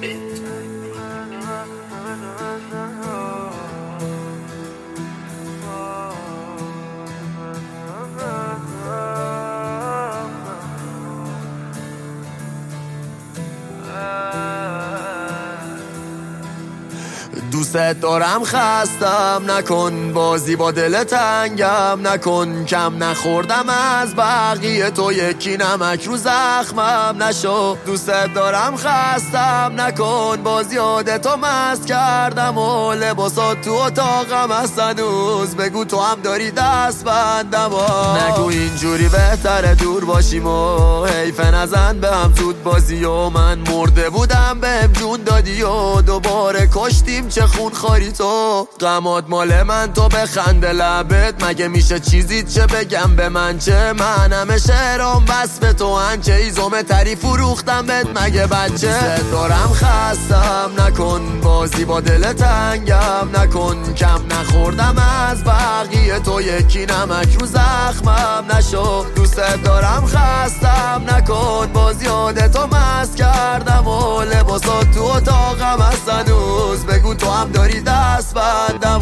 دوست دارم خستم نکن، بازی با دل تنگم نکن، کم نخوردم از بقیه تو یکی نمک رو زخمم نشو. دوست دارم خستم نکن، باز یادتو مست کردم و لباسات تو اتاقم هست هنوز، بگو تو هم داری دست بندم نگو اینجوری بهتره دور باشیم و حیفه نزن به هم زود بازی و من مرده بودم بهم جون دادی و دوباره کشتیم چه خون خاری تو. غمات مال من تو بخنده لبت، مگه میشه چیزی چه بگم به من چه؟ من همه شعرام بس به تو هنچه ایزومه تری فروختم بهت مگه بچه؟ دوست دارم خستم نکن، بازی با دل تنگم نکن، کم نخوردم از بقیه تو یکی نمک رو زخمم نشو. دوست دارم خستم نکن، باز یادتو مست کردم و لباسات تو اتاقم هست هنوز، بگو تو هم داری دست بندم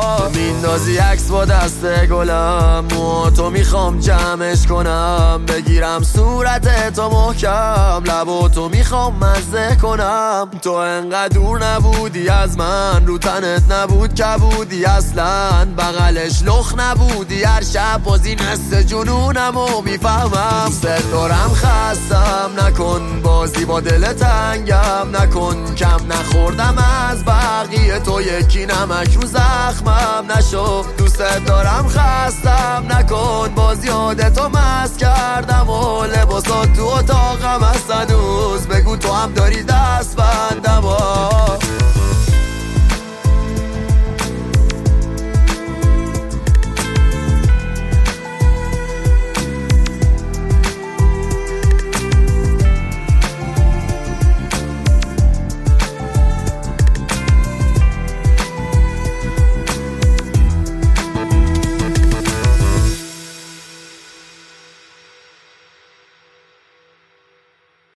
میندازی عکس با دست گلم، موهاتو میخوام جمعش کنم، بگیرم صورت تو محکم، لباتو میخوام مزه کنم. تو انقدر دور نبودی از من، رو تنت نبود کبودی اصلا، بغلش لخ نبودی هر شب بازی نست جنونم و میفهمم. دوست دارم خستم نکن، بازی با دل تنگم نکن، کم نخوردم از بقیه تو یکی نمک رو زخمم نشو. دوست دارم خستم نکن، باز یادتو مست کردم و لباسات تو اتاقم هست هنوز، بگو تو هم داری دست بندم